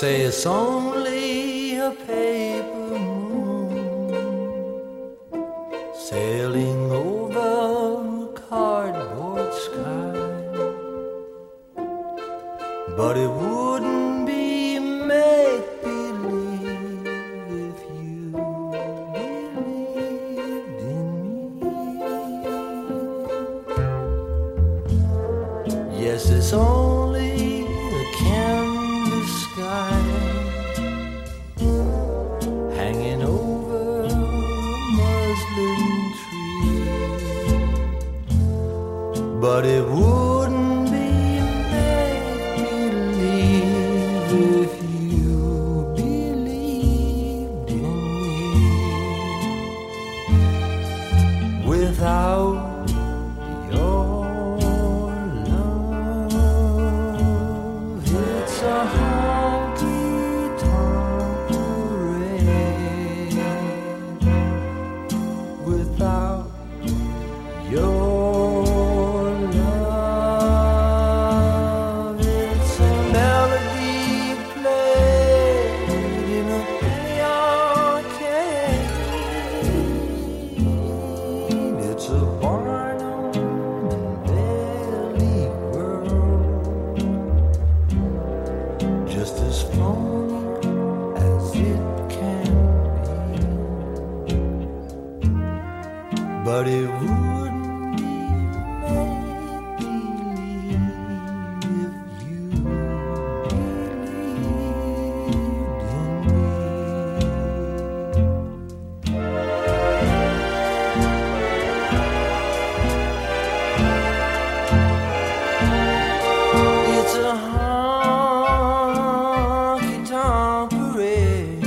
say it's only a paper moon sailing over a cardboard sky, but it wouldn't be make-believe if you believed in me. Yes, it's only a canvas sky hanging over a muslin tree, but it wouldn't be make-believe if you believed in me. Without your love, it's a honky-tonk parade. Without your love, it's a melody played in a penny arcade. It's a Barnum and Bailey world, just as phony as it can be, but it wouldn't be make-believe if you believed in me. It's a honky-tonk parade.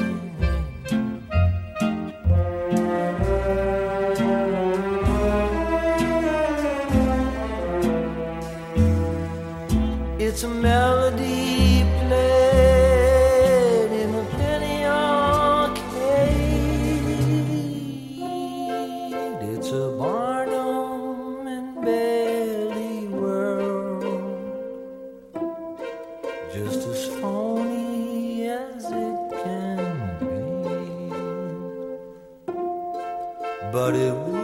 It's a melody played in a penny arcade. It's a Barnum and Bailey world, just as phony as it can be, but it would